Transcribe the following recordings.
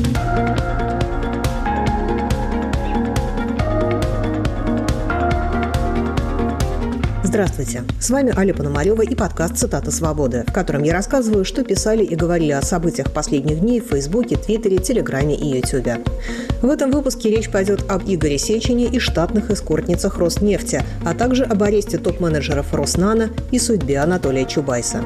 Здравствуйте, с вами Аля Пономарева и подкаст «Цитата свободы», в котором я рассказываю, что писали и говорили о событиях последних дней в Фейсбуке, Твиттере, Телеграме и Ютубе. В этом выпуске речь пойдет об Игоре Сечине и штатных эскортницах Роснефти, а также об аресте топ-менеджеров Роснано и судьбе Анатолия Чубайса.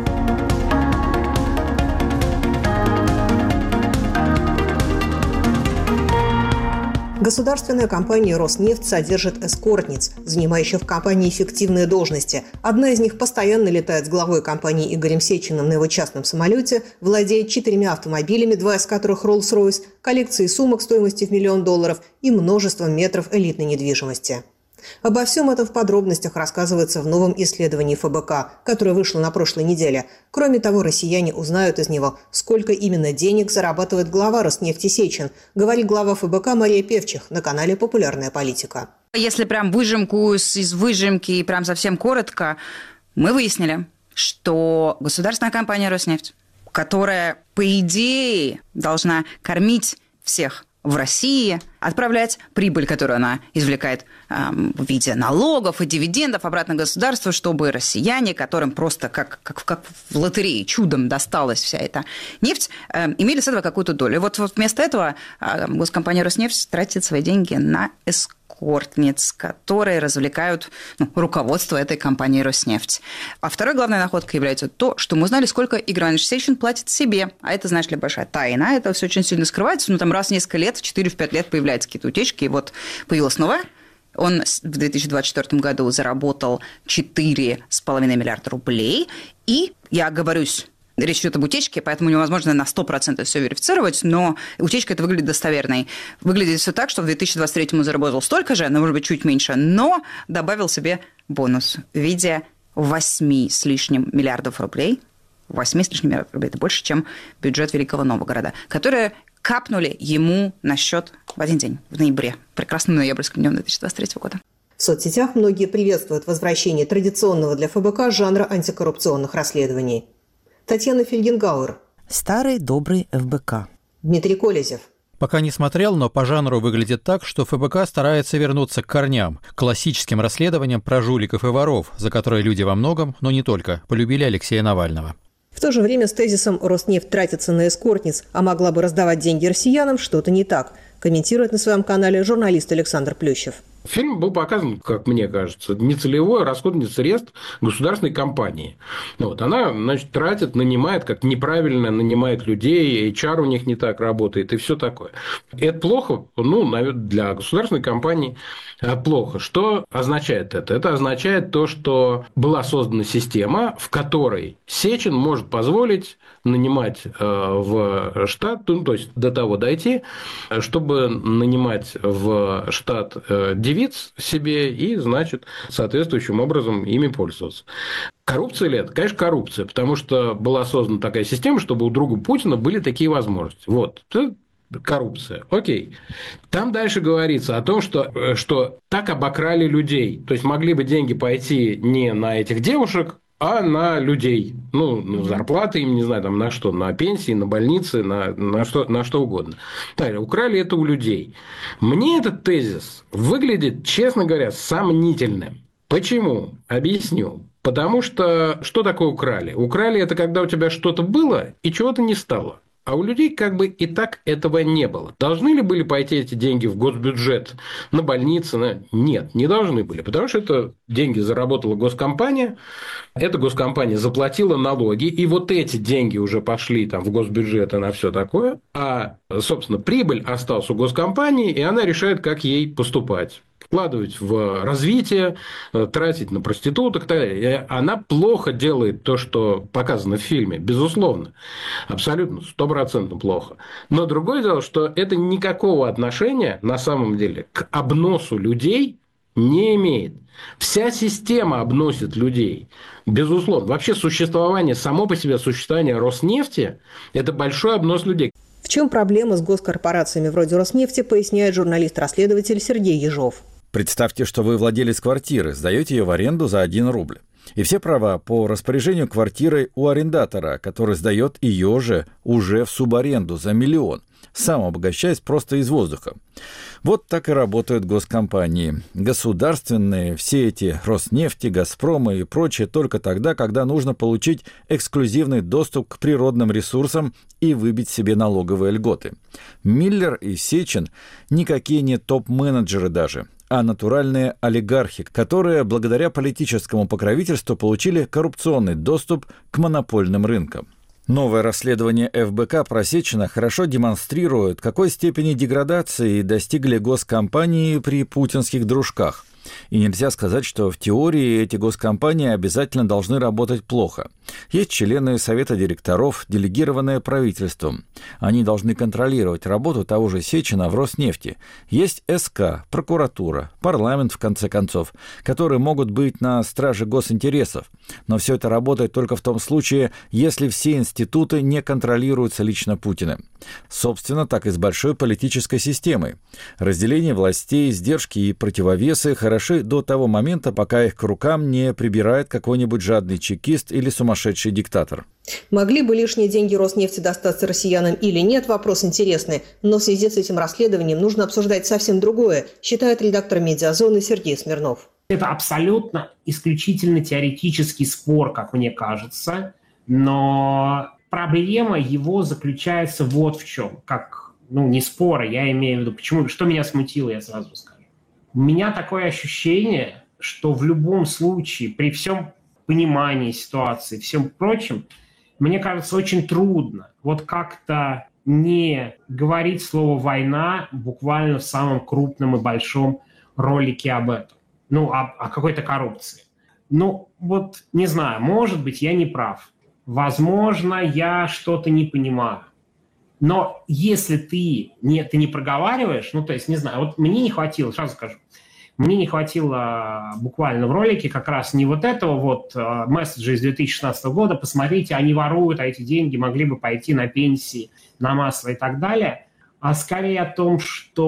Государственная компания «Роснефть» содержит эскортниц, занимающих в компании фиктивные должности. Одна из них постоянно летает с главой компании Игорем Сечиным на его частном самолете, владеет 4 автомобилями, 2 из которых Rolls-Royce, коллекцией сумок стоимостью в $1 миллион и множеством метров элитной недвижимости. Обо всем этом в подробностях рассказывается в новом исследовании ФБК, которое вышло на прошлой неделе. Кроме того, россияне узнают из него, сколько именно денег зарабатывает глава Роснефти Сечин, говорит глава ФБК Мария Певчих на канале «Популярная политика». Если прям выжимку из выжимки и прям совсем коротко, мы выяснили, что государственная компания «Роснефть», которая, по идее, должна кормить всех в России, отправлять прибыль, которую она извлекает в виде налогов и дивидендов обратно государству, чтобы россияне, которым просто как в лотерее чудом досталась вся эта нефть, имели с этого какую-то долю. И вот вместо этого госкомпания «Роснефть» тратит свои деньги на эскортниц, которые развлекают руководство этой компании «Роснефть». А второй главной находкой является то, что мы узнали, сколько Игорь Иванович Сечин платит себе. А это, знаешь ли, большая тайна. Это все очень сильно скрывается. Там раз в несколько лет, в 4-5 лет появляются какие-то утечки. И вот появилась новая. Он в 2024 году заработал 4,5 миллиарда рублей. И я оговорюсь, речь идет об утечке, поэтому невозможно на 100% все верифицировать, но утечка это выглядит достоверной. Выглядит все так, что в 2023 заработал столько же, но, может быть, чуть меньше, но добавил себе бонус в виде 8 с лишним миллиардов рублей. 8 с лишним миллиардов рублей – это больше, чем бюджет Великого Новгорода, которые капнули ему на счет в один день, в ноябре, прекрасным ноябрьским днем 2023 года. В соцсетях многие приветствуют возвращение традиционного для ФБК жанра антикоррупционных расследований. Татьяна Фельгенгауэр. Старый добрый ФБК. Дмитрий Колезев. Пока не смотрел, но по жанру выглядит так, что ФБК старается вернуться к корням, к классическим расследованиям про жуликов и воров, за которые люди во многом, но не только, полюбили Алексея Навального. В то же время с тезисом «Роснефть тратится на эскортниц, а могла бы раздавать деньги россиянам» что-то не так, комментирует на своем канале журналист Александр Плющев. Фильм был показан, как мне кажется, нецелевой расходный средств государственной компании. Она, тратит, нанимает, как неправильно нанимает людей, HR у них не так работает и все такое. Это плохо, для государственной компании плохо. Что означает это? Это означает то, что была создана система, в которой Сечин может позволить нанимать в штат, то есть до того дойти, чтобы нанимать в штат девиц себе и, соответствующим образом ими пользоваться. Коррупция ли это? Конечно, коррупция, потому что была создана такая система, чтобы у друга Путина были такие возможности. Это коррупция. Окей. Там дальше говорится о том, что так обокрали людей. То есть могли бы деньги пойти не на этих девушек, а на людей. Зарплаты им, не знаю, на что, на пенсии, на больницы, на что угодно. Украли это у людей. Мне этот тезис выглядит, честно говоря, сомнительным. Почему? Объясню. Потому что такое украли? Украли – это когда у тебя что-то было и чего-то не стало. А у людей и так этого не было. Должны ли были пойти эти деньги в госбюджет, на больницы? Нет, не должны были. Потому что это деньги заработала госкомпания, эта госкомпания заплатила налоги, и эти деньги уже пошли в госбюджет и на все такое. А, собственно, прибыль осталась у госкомпании, и она решает, как ей поступать. Вкладывать в развитие, тратить на проституток и так далее. Она плохо делает то, что показано в фильме, безусловно. Абсолютно, 100% плохо. Но другое дело, что это никакого отношения, на самом деле, к обносу людей не имеет. Вся система обносит людей. Безусловно. Вообще само по себе существование Роснефти – это большой обнос людей. В чем проблема с госкорпорациями вроде Роснефти, поясняет журналист-расследователь Сергей Ежов. Представьте, что вы владелец квартиры, сдаете ее в аренду за 1 рубль. И все права по распоряжению квартирой у арендатора, который сдает ее же уже в субаренду за 1 миллион. сам обогащаясь просто из воздуха. Вот так и работают госкомпании. Государственные, все эти Роснефти, Газпромы и прочее только тогда, когда нужно получить эксклюзивный доступ к природным ресурсам и выбить себе налоговые льготы. Миллер и Сечин никакие не топ-менеджеры даже, а натуральные олигархи, которые благодаря политическому покровительству получили коррупционный доступ к монопольным рынкам. Новое расследование ФБК про Сечина хорошо демонстрирует, какой степени деградации достигли госкомпании при путинских дружках. И нельзя сказать, что в теории эти госкомпании обязательно должны работать плохо. Есть члены совета директоров, делегированные правительством. Они должны контролировать работу того же Сечина в Роснефти. Есть СК, прокуратура, парламент, в конце концов, которые могут быть на страже госинтересов. Но все это работает только в том случае, если все институты не контролируются лично Путиным. Собственно, так и с большой политической системой. Разделение властей, издержки и противовесы хороши до того момента, пока их к рукам не прибирает какой-нибудь жадный чекист или сумасшедший диктатор. Могли бы лишние деньги Роснефти достаться россиянам или нет, вопрос интересный. Но в связи с этим расследованием нужно обсуждать совсем другое, считает редактор «Медиазоны» Сергей Смирнов. Это абсолютно исключительно теоретический спор, как мне кажется, но проблема его заключается вот в чем. Не спора, я имею в виду, почему, что меня смутило, я сразу скажу. У меня такое ощущение, что в любом случае, при всем понимании ситуации, всем прочем, мне кажется, очень трудно вот как-то не говорить слово «война» буквально в самом крупном и большом ролике об этом. О какой-то коррупции. Не знаю, может быть, я не прав. Возможно, я что-то не понимаю. Но если ты не проговариваешь, не знаю, мне не хватило, сразу скажу, мне не хватило буквально в ролике как раз не вот этого месседжа из 2016 года, посмотрите, они воруют, а эти деньги могли бы пойти на пенсии, на масло и так далее, а скорее о том,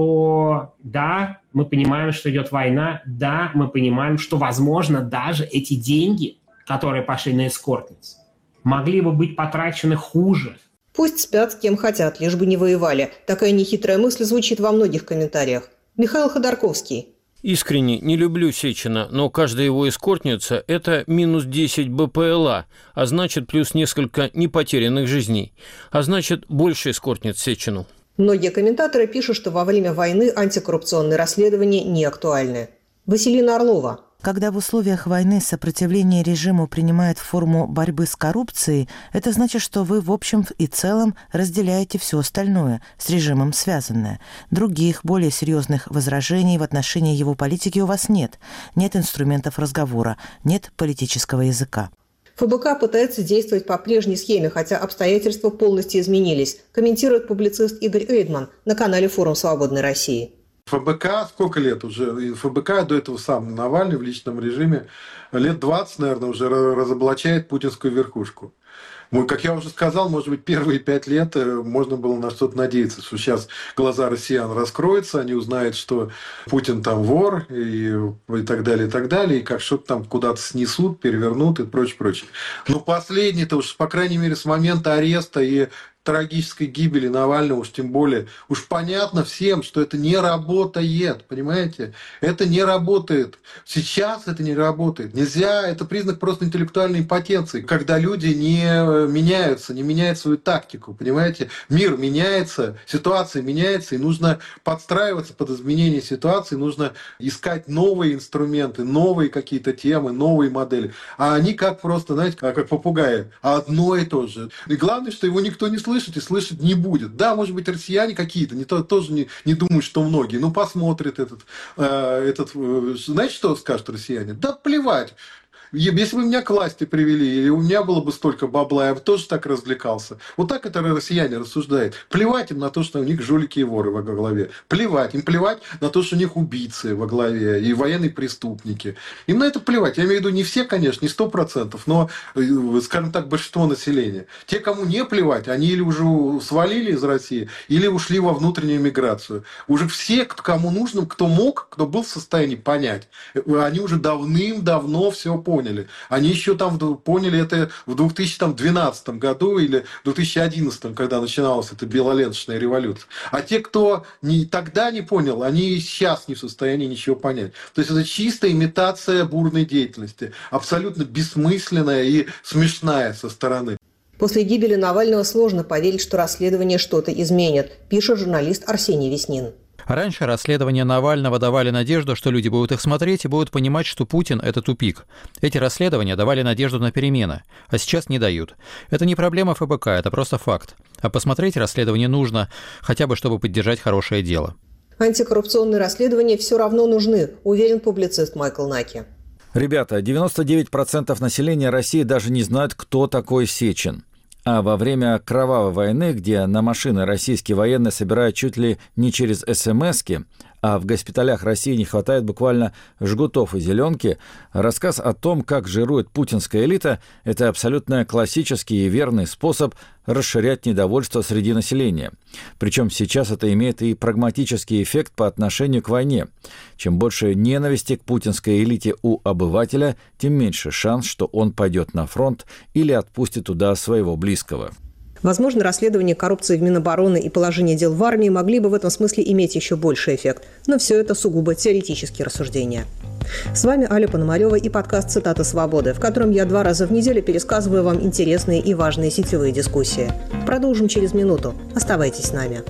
что да, мы понимаем, что идет война, да, мы понимаем, что, возможно, даже эти деньги, которые пошли на эскортниц, могли бы быть потрачены хуже. Пусть спят с кем хотят, лишь бы не воевали. Такая нехитрая мысль звучит во многих комментариях. Михаил Ходорковский. Искренне не люблю Сечина, но каждая его эскортница – это минус 10 БПЛА, а значит, плюс несколько непотерянных жизней. А значит, больше эскортниц Сечину. Многие комментаторы пишут, что во время войны антикоррупционные расследования не актуальны. Василина Орлова. Когда в условиях войны сопротивление режиму принимает форму борьбы с коррупцией, это значит, что вы в общем и целом разделяете все остальное, с режимом связанное. Других, более серьезных возражений в отношении его политики у вас нет. Нет инструментов разговора, нет политического языка. ФБК пытается действовать по прежней схеме, хотя обстоятельства полностью изменились, комментирует публицист Игорь Эйдман на канале «Форум Свободной России». ФБК сколько лет уже? ФБК до этого сам Навальный в личном режиме лет 20, наверное, уже разоблачает путинскую верхушку. Как я уже сказал, может быть, первые 5 лет можно было на что-то надеяться, что сейчас глаза россиян раскроются, они узнают, что Путин там вор и так далее, и как что-то там куда-то снесут, перевернут и прочее. Но последний-то уж, по крайней мере, с момента ареста и трагической гибели Навального, уж тем более, уж понятно всем, что это не работает, понимаете? Это не работает. Сейчас это не работает. Нельзя, это признак просто интеллектуальной импотенции, когда люди не меняют свою тактику, понимаете? Мир меняется, ситуация меняется, и нужно подстраиваться под изменение ситуации, нужно искать новые инструменты, новые какие-то темы, новые модели. А они как просто, знаете, как попугаи, одно и то же. И главное, что его никто не слышит и слышать не будет. Да, может быть, россияне какие-то, тоже не думают, что многие, посмотрят этот. Знаете, что скажут россияне? Да плевать. Если бы меня к власти привели, или у меня было бы столько бабла, я бы тоже так развлекался. Вот так это россияне рассуждают. Плевать им на то, что у них жулики и воры во главе. Плевать. Им плевать на то, что у них убийцы во главе и военные преступники. Им на это плевать. Я имею в виду не все, конечно, не 100%, но, скажем так, большинство населения. Те, кому не плевать, они или уже свалили из России, или ушли во внутреннюю миграцию. Уже все, кому нужно, кто мог, кто был в состоянии понять, они уже давным-давно все поняли. поняли. Они еще там поняли это в 2012 году или 2011, когда начиналась эта белоленточная революция. А те, кто тогда не понял, они сейчас не в состоянии ничего понять. То есть это чистая имитация бурной деятельности, абсолютно бессмысленная и смешная со стороны. После гибели Навального сложно поверить, что расследование что-то изменит, пишет журналист Арсений Веснин. Раньше расследования Навального давали надежду, что люди будут их смотреть и будут понимать, что Путин – это тупик. Эти расследования давали надежду на перемены, а сейчас не дают. Это не проблема ФБК, это просто факт. А посмотреть расследование нужно, хотя бы чтобы поддержать хорошее дело. Антикоррупционные расследования все равно нужны, уверен публицист Майкл Наки. Ребята, 99% населения России даже не знают, кто такой Сечин. А во время кровавой войны, где на машины российские военные собирают чуть ли не через СМСки, а в госпиталях России не хватает буквально жгутов и зеленки, рассказ о том, как жирует путинская элита, это абсолютно классический и верный способ расширять недовольство среди населения. Причем сейчас это имеет и прагматический эффект по отношению к войне. Чем больше ненависти к путинской элите у обывателя, тем меньше шанс, что он пойдет на фронт или отпустит туда своего близкого. Возможно, расследование коррупции в Минобороны и положение дел в армии могли бы в этом смысле иметь еще больший эффект. Но все это сугубо теоретические рассуждения. С вами Аля Пономарева и подкаст «Цитаты свободы», в котором я 2 раза в неделю пересказываю вам интересные и важные сетевые дискуссии. Продолжим через минуту. Оставайтесь с нами.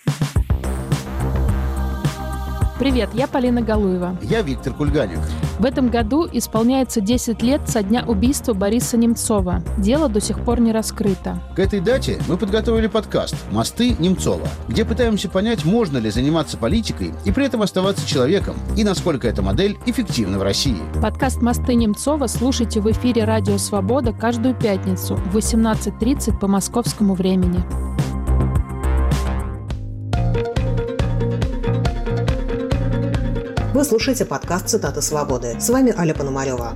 Привет, я Полина Галуева. Я Виктор Кульганик. В этом году исполняется 10 лет со дня убийства Бориса Немцова. Дело до сих пор не раскрыто. К этой дате мы подготовили подкаст «Мосты Немцова», где пытаемся понять, можно ли заниматься политикой и при этом оставаться человеком, и насколько эта модель эффективна в России. Подкаст «Мосты Немцова» слушайте в эфире «Радио Свобода» каждую пятницу в 18:30 по московскому времени. Вы слушаете подкаст «Цитаты свободы». С вами Аля Пономарева.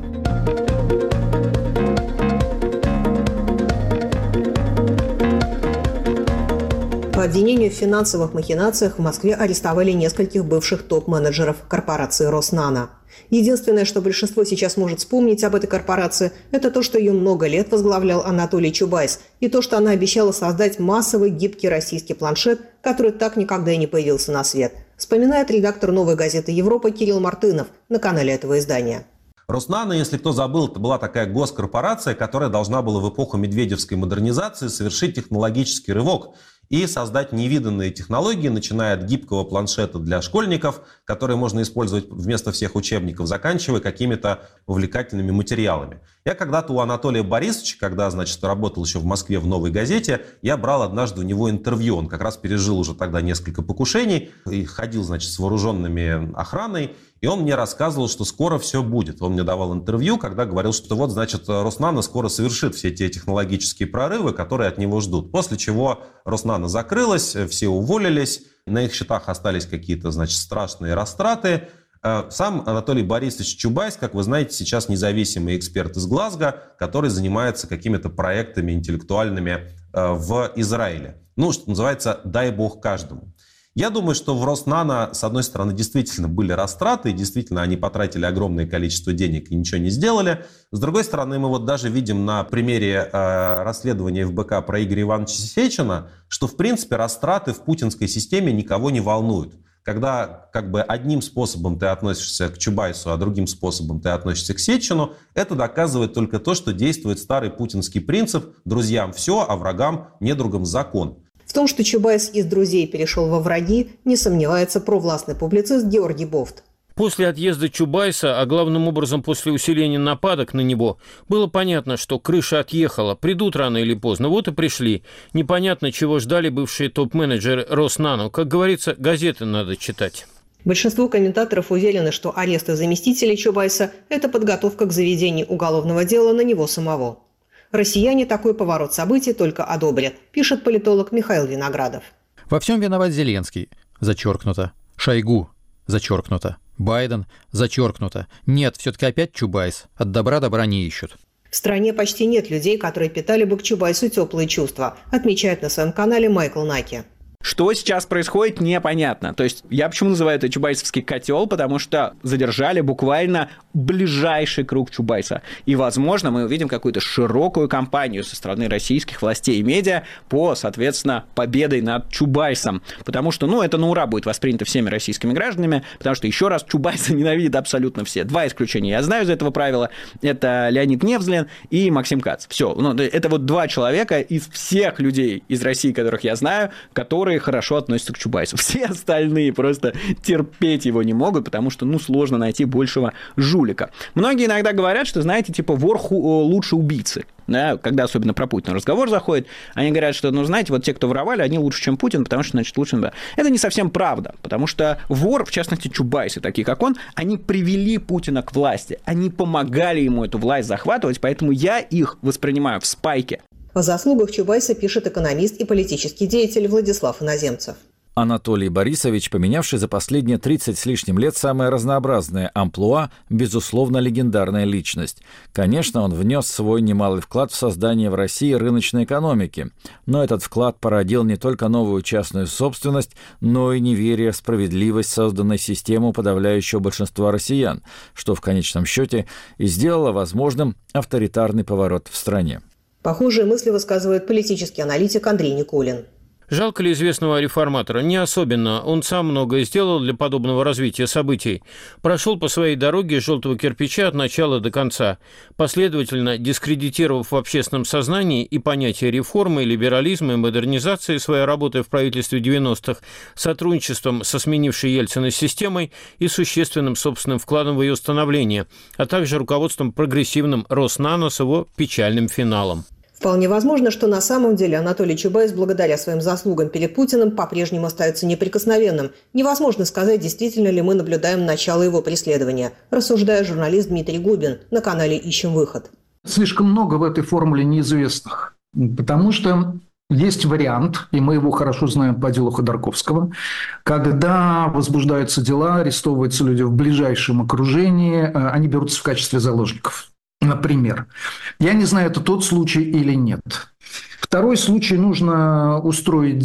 По обвинению в финансовых махинациях в Москве арестовали нескольких бывших топ-менеджеров корпорации «Роснано». Единственное, что большинство сейчас может вспомнить об этой корпорации, это то, что ее много лет возглавлял Анатолий Чубайс, и то, что она обещала создать массовый гибкий российский планшет, который так никогда и не появился на свет. Вспоминает редактор «Новой газеты Европа» Кирилл Мартынов на канале этого издания. Роснано, если кто забыл, это была такая госкорпорация, которая должна была в эпоху медведевской модернизации совершить технологический рывок и создать невиданные технологии, начиная от гибкого планшета для школьников, которые можно использовать вместо всех учебников, заканчивая какими-то увлекательными материалами. Я когда-то у Анатолия Борисовича, когда, работал еще в Москве в «Новой газете», я брал однажды у него интервью. Он как раз пережил уже тогда несколько покушений и ходил, с вооруженными охраной. И он мне рассказывал, что скоро все будет. Он мне давал интервью, когда говорил, что Роснано скоро совершит все те технологические прорывы, которые от него ждут. После чего Роснано закрылось, все уволились, на их счетах остались какие-то, страшные растраты. Сам Анатолий Борисович Чубайс, как вы знаете, сейчас независимый эксперт из Глазго, который занимается какими-то проектами интеллектуальными в Израиле. Что называется, дай бог каждому. Я думаю, что в Роснано, с одной стороны, действительно были растраты, и действительно они потратили огромное количество денег и ничего не сделали. С другой стороны, мы даже видим на примере расследования ФБК про Игоря Ивановича Сечина, что, в принципе, растраты в путинской системе никого не волнуют. Когда одним способом ты относишься к Чубайсу, а другим способом ты относишься к Сечину, это доказывает только то, что действует старый путинский принцип «друзьям все, а врагам, недругам закон». В том, что Чубайс из друзей перешел во враги, не сомневается провластный публицист Георгий Бофт. После отъезда Чубайса, а главным образом после усиления нападок на него, было понятно, что крыша отъехала, придут рано или поздно, вот и пришли. Непонятно, чего ждали бывшие топ-менеджеры Роснано. Как говорится, газеты надо читать. Большинство комментаторов уверены, что аресты заместителей Чубайса – это подготовка к заведению уголовного дела на него самого. Россияне такой поворот событий только одобрят, пишет политолог Михаил Виноградов. Во всем виноват Зеленский, зачеркнуто. Шойгу, зачеркнуто. Байден, зачеркнуто. Нет, все-таки опять Чубайс. От добра добра не ищут. В стране почти нет людей, которые питали бы к Чубайсу теплые чувства, отмечает на своем канале Майкл Наки. Что сейчас происходит, непонятно. То есть я почему называю это чубайсовский котел, потому что задержали буквально ближайший круг Чубайса. И, возможно, мы увидим какую-то широкую кампанию со стороны российских властей и медиа по, соответственно, победой над Чубайсом. Потому что, это на ура будет воспринято всеми российскими гражданами, потому что, еще раз, Чубайса ненавидят абсолютно все. 2 исключения я знаю из этого правила. Это Леонид Невзлин и Максим Кац. Все. Это вот 2 человека из всех людей из России, которых я знаю, которые хорошо относятся к Чубайсу. Все остальные просто терпеть его не могут, потому что, сложно найти большего жулика. Многие иногда говорят, что, знаете, типа, вор лучше убийцы. Да, когда особенно про Путина разговор заходит, они говорят, что, знаете, вот те, кто воровали, они лучше, чем Путин, потому что, значит, лучше... Это не совсем правда, потому что вор, в частности, чубайсы, такие как он, они привели Путина к власти, они помогали ему эту власть захватывать, поэтому я их воспринимаю в спайке. О заслугах Чубайса пишет экономист и политический деятель Владислав Иноземцев. Анатолий Борисович, поменявший за последние 30 с лишним лет самое разнообразное амплуа, безусловно, легендарная личность. Конечно, он внес свой немалый вклад в создание в России рыночной экономики. Но этот вклад породил не только новую частную собственность, но и неверие в справедливость созданной системы подавляющего большинства россиян, что в конечном счете и сделало возможным авторитарный поворот в стране. Похожие мысли высказывает политический аналитик Андрей Никулин. Жалко ли известного реформатора? Не особенно. Он сам многое сделал для подобного развития событий. Прошел по своей дороге желтого кирпича от начала до конца, последовательно дискредитировав в общественном сознании и понятия реформы, либерализма и модернизации, своей работой в правительстве 90-х, сотрудничеством со сменившей Ельцина системой и существенным собственным вкладом в ее становление, а также руководством прогрессивным Роснано с его печальным финалом. Вполне возможно, что на самом деле Анатолий Чубайс, благодаря своим заслугам перед Путиным, по-прежнему остается неприкосновенным. Невозможно сказать, действительно ли мы наблюдаем начало его преследования, рассуждает журналист Дмитрий Губин на канале «Ищем выход». Слишком много в этой формуле неизвестных, потому что есть вариант, и мы его хорошо знаем по делу Ходорковского, когда возбуждаются дела, арестовываются люди в ближайшем окружении, они берутся в качестве заложников. Например. Я не знаю, это тот случай или нет. Второй случай: нужно устроить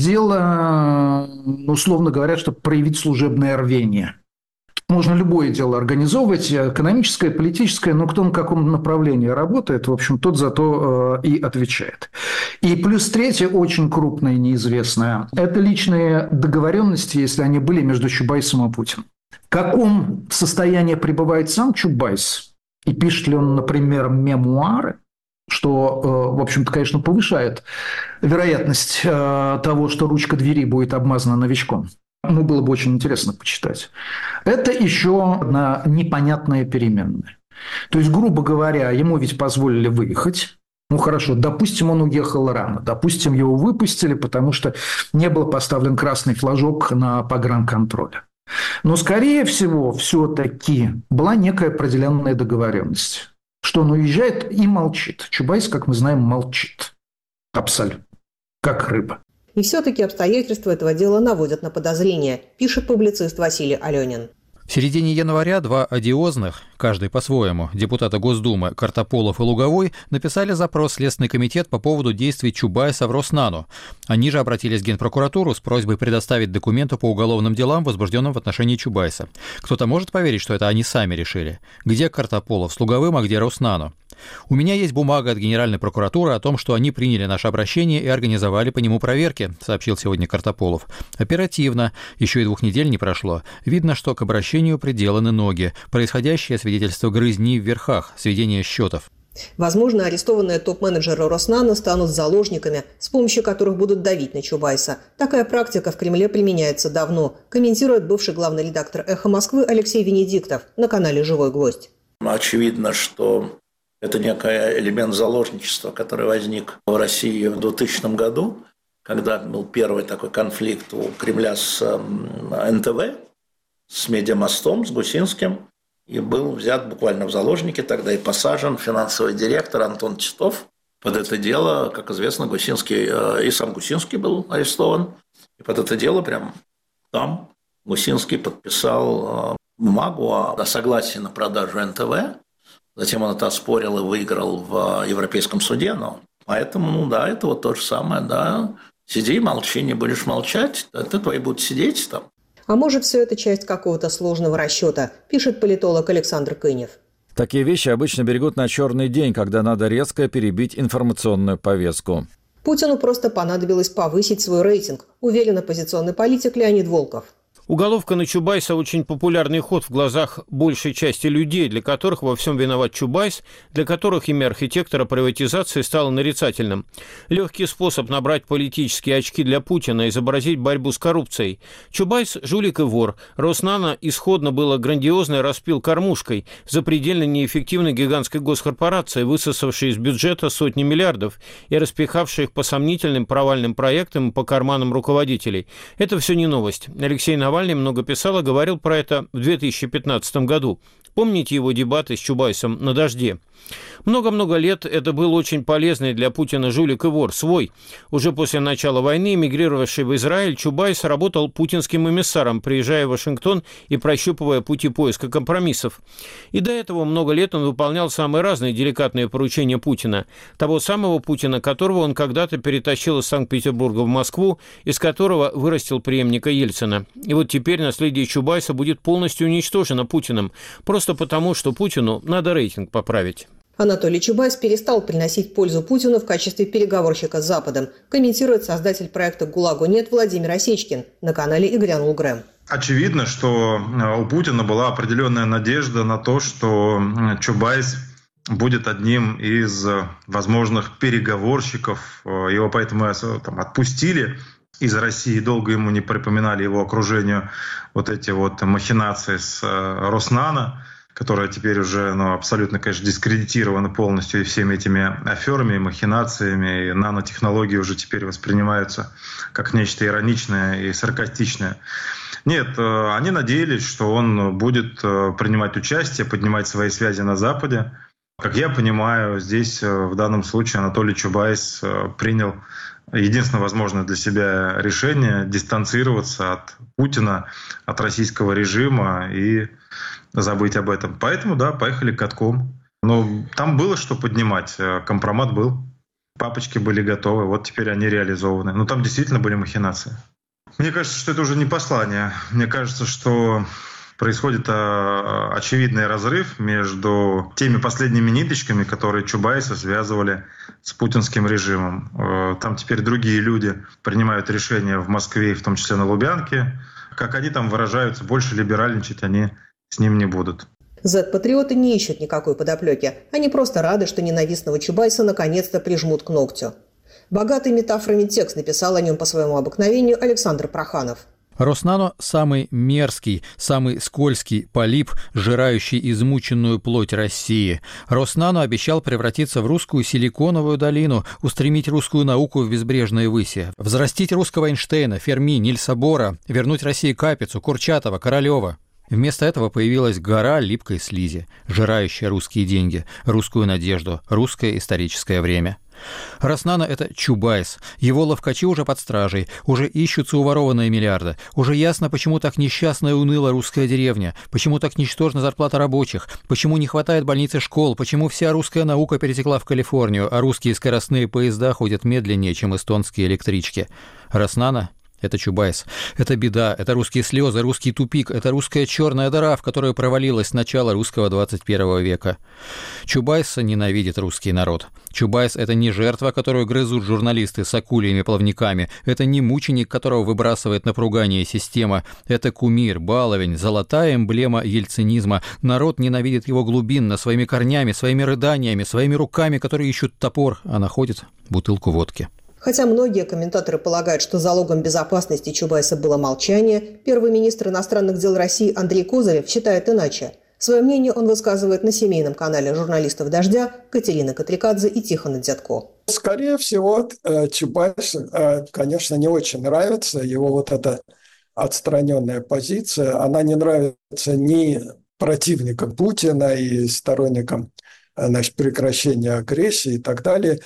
дело, условно говоря, чтобы проявить служебное рвение. Можно любое дело организовывать, экономическое, политическое, но кто на каком направлении работает, в общем, тот за то и отвечает. И плюс третье, очень крупное и неизвестное, это личные договоренности, если они были между Чубайсом и Путиным. В каком состоянии пребывает сам Чубайс? И пишет ли он, например, мемуары, что, в общем-то, конечно, повышает вероятность того, что ручка двери будет обмазана новичком. Было бы очень интересно почитать. Это еще одна непонятная переменная. То есть, грубо говоря, ему ведь позволили выехать. Хорошо, допустим, он уехал рано. Допустим, его выпустили, потому что не был поставлен красный флажок на погранконтроле. Но, скорее всего, все-таки была некая определенная договоренность, что он уезжает и молчит. Чубайс, как мы знаем, молчит. Абсолютно. Как рыба. И все-таки обстоятельства этого дела наводят на подозрения, пишет публицист Василий Аленин. В середине января 2 одиозных, каждый по-своему, депутата Госдумы Картополов и Луговой написали запрос в Следственный комитет по поводу действий Чубайса в Роснано. Они же обратились в Генпрокуратуру с просьбой предоставить документы по уголовным делам, возбужденным в отношении Чубайса. Кто-то может поверить, что это они сами решили? Где Картополов с Луговым, а где Роснано? У меня есть бумага от Генеральной прокуратуры о том, что они приняли наше обращение и организовали по нему проверки, сообщил сегодня Картополов. Оперативно, еще и 2 недель не прошло. Видно, что к обращению приделаны ноги. Происходящее свидетельство грызни в верхах, сведение счетов. Возможно, арестованные топ-менеджеры Роснано станут заложниками, с помощью которых будут давить на Чубайса. Такая практика в Кремле применяется давно, комментирует бывший главный редактор «Эхо Москвы» Алексей Венедиктов на канале «Живой гвоздь». Очевидно, что это некий элемент заложничества, который возник в России в 2000 году, когда был первый такой конфликт у Кремля с НТВ, с Медиамостом, с Гусинским, и был взят буквально в заложники, тогда и посажен финансовый директор Антон Титов. Под это дело, как известно, Гусинский, и сам Гусинский был арестован. И под это дело прям там Гусинский подписал бумагу о согласии на продажу НТВ. Затем он это оспорил и выиграл в Европейском суде. Но поэтому, да, это вот то же самое, да. Сиди, молчи, не будешь молчать, то твои будут сидеть там. А может, все это часть какого-то сложного расчета, пишет политолог Александр Кынев. Такие вещи обычно берегут на черный день, когда надо резко перебить информационную повестку. Путину просто понадобилось повысить свой рейтинг, уверен оппозиционный политик Леонид Волков. Уголовка на Чубайса очень популярный ход в глазах большей части людей, для которых во всем виноват Чубайс, для которых имя архитектора приватизации стало нарицательным. Легкий способ набрать политические очки для Путина, изобразить борьбу с коррупцией. Чубайс – жулик и вор. Роснано исходно было грандиозной распил-кормушкой, запредельно неэффективной гигантской госкорпорацией, высосавшей из бюджета сотни миллиардов и распихавшей их по сомнительным провальным проектам и по карманам руководителей. Это все не новость. Алексей Навальный много писал и говорил про это в 2015 году. Помните его дебаты с Чубайсом на «Дожде»? Много-много лет это был очень полезный для Путина жулик и вор, свой. Уже после начала войны, эмигрировавший в Израиль, Чубайс работал путинским эмиссаром, приезжая в Вашингтон и прощупывая пути поиска компромиссов. И до этого много лет он выполнял самые разные деликатные поручения Путина. Того самого Путина, которого он когда-то перетащил из Санкт-Петербурга в Москву, из которого вырастил преемника Ельцина. И вот теперь наследие Чубайса будет полностью уничтожено Путиным, просто потому, что Путину надо рейтинг поправить. Анатолий Чубайс перестал приносить пользу Путину в качестве переговорщика с Западом, комментирует создатель проекта «ГУЛАГу нет» Владимир Осечкин на канале «И грянул Грэм». Очевидно, что у Путина была определенная надежда на то, что Чубайс будет одним из возможных переговорщиков. Его поэтому отпустили из России, долго ему не припоминали его окружению вот эти вот махинации с Роснано, которая теперь уже абсолютно, конечно, дискредитирована полностью и всеми этими аферами, и махинациями, и нанотехнологии уже теперь воспринимаются как нечто ироничное и саркастичное. Нет, они надеялись, что он будет принимать участие, поднимать свои связи на Западе. Как я понимаю, здесь в данном случае Анатолий Чубайс принял единственное возможное для себя решение дистанцироваться от Путина, от российского режима и забыть об этом. Поэтому, да, поехали катком. Но там было что поднимать, компромат был. Папочки были готовы, вот теперь они реализованы. Но там действительно были махинации. Мне кажется, что это уже не послание. Мне кажется, что происходит очевидный разрыв между теми последними ниточками, которые Чубайса связывали с путинским режимом. Там теперь другие люди принимают решения в Москве, в том числе на Лубянке. Как они там выражаются, больше либеральничать они с ним не будут. Зет-патриоты не ищут никакой подоплеки. Они просто рады, что ненавистного Чубайса наконец-то прижмут к ногтю. Богатый метафорами текст написал о нем по своему обыкновению Александр Проханов. Роснано – самый мерзкий, самый скользкий полип, жирающий измученную плоть России. Роснано обещал превратиться в русскую силиконовую долину, устремить русскую науку в безбрежные выси, взрастить русского Эйнштейна, Ферми, Нильса Бора, вернуть России Капицу, Курчатова, Королева. Вместо этого появилась гора липкой слизи, жирающая русские деньги, русскую надежду, русское историческое время. Роснано – это Чубайс. Его ловкачи уже под стражей, уже ищутся уворованные миллиарды. Уже ясно, почему так несчастна и уныла русская деревня, почему так ничтожна зарплата рабочих, почему не хватает больниц и школ, почему вся русская наука перетекла в Калифорнию, а русские скоростные поезда ходят медленнее, чем эстонские электрички. Роснано – это Чубайс. Это беда, это русские слезы, русский тупик, это русская черная дыра, в которую провалилось начало русского 21 века. Чубайса ненавидит русский народ. Чубайс – это не жертва, которую грызут журналисты с акульями плавниками. Это не мученик, которого выбрасывает на поругание система. Это кумир, баловень, золотая эмблема ельцинизма. Народ ненавидит его глубинно, своими корнями, своими рыданиями, своими руками, которые ищут топор, а находят бутылку водки. Хотя многие комментаторы полагают, что залогом безопасности Чубайса было молчание, первый министр иностранных дел России Андрей Козырев считает иначе. Свое мнение он высказывает на семейном канале журналистов «Дождя» Катерина Катрикадзе и Тихона Дядко. Скорее всего, Чубайс, конечно, не очень нравится. Его вот эта отстраненная позиция, она не нравится ни противникам Путина и сторонникам, прекращения агрессии и так далее.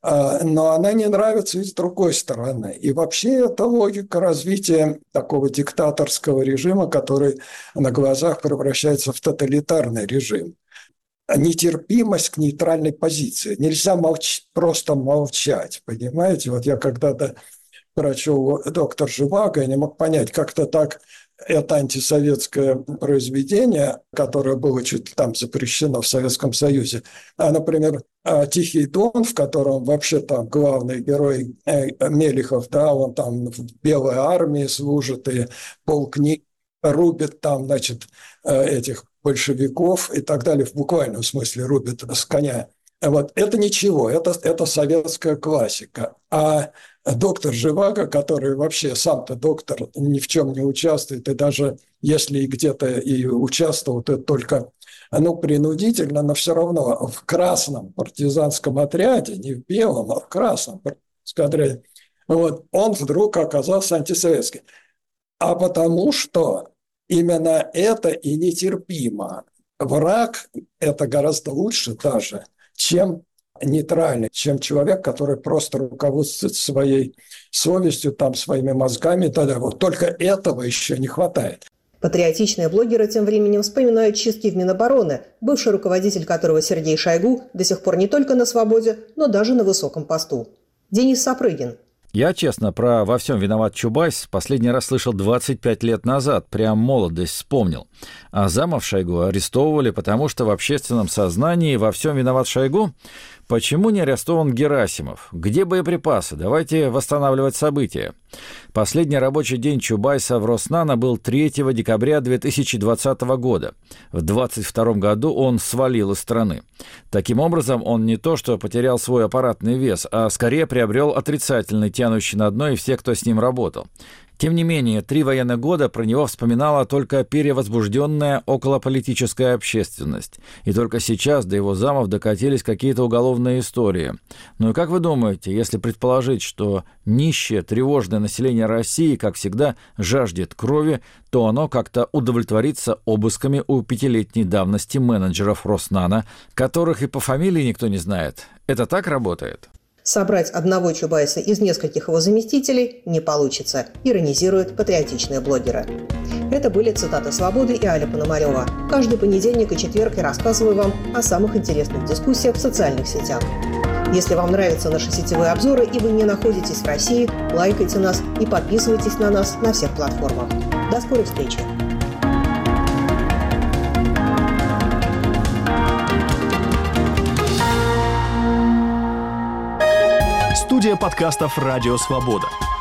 Но она не нравится и с другой стороны. И вообще это логика развития такого диктаторского режима, который на глазах превращается в тоталитарный режим. Нетерпимость к нейтральной позиции. Нельзя просто молчать, понимаете? Вот я когда-то прочел «Доктор Живаго» и не мог понять, как-то так это антисоветское произведение, которое было чуть ли там запрещено в Советском Союзе, а, например, «Тихий Дон», в котором вообще там главный герой Мелихов, да, он там в Белой армии служит и полкниги рубит там, значит, этих большевиков и так далее, в буквальном смысле рубит с коня. Вот это ничего, это советская классика. А доктор Живаго, который вообще сам-то доктор ни в чем не участвует, и даже если где-то и участвовал, то только принудительно, но все равно в красном партизанском отряде, не в белом, а в красном партизанском отряде, вот, он вдруг оказался антисоветским. А потому что именно это и нетерпимо. Враг – это гораздо лучше даже, чем нейтральный, чем человек, который просто руководствуется своей совестью, там, своими мозгами. Тогда вот только этого еще не хватает. Патриотичные блогеры тем временем вспоминают чистки в Минобороны, бывший руководитель которого Сергей Шойгу до сих пор не только на свободе, но даже на высоком посту. Денис Сапрыгин. Я, честно, про «Во всем виноват Чубайс» последний раз слышал 25 лет назад, прям молодость вспомнил. А замов Шойгу арестовывали, потому что в общественном сознании «Во всем виноват Шойгу». Почему не арестован Герасимов? Где боеприпасы? Давайте восстанавливать события. Последний рабочий день Чубайса в Роснано был 3 декабря 2020 года. В 2022 году он свалил из страны. Таким образом, он не то что потерял свой аппаратный вес, а скорее приобрел отрицательный, тянущий на дно и все, кто с ним работал. Тем не менее, 3 военных года про него вспоминала только перевозбужденная околополитическая общественность. И только сейчас до его замов докатились какие-то уголовные истории. Ну и как вы думаете, если предположить, что нищее, тревожное население России, как всегда, жаждет крови, то оно как-то удовлетворится обысками у 5-летней давности менеджеров Роснано, которых и по фамилии никто не знает? Это так работает? Собрать одного Чубайса из нескольких его заместителей не получится, иронизируют патриотичные блогеры. Это были цитаты «Свободы» и Аля Пономарева. Каждый понедельник и четверг я рассказываю вам о самых интересных дискуссиях в социальных сетях. Если вам нравятся наши сетевые обзоры и вы не находитесь в России, лайкайте нас и подписывайтесь на нас на всех платформах. До скорой встречи! Студия подкастов «Радио Свобода».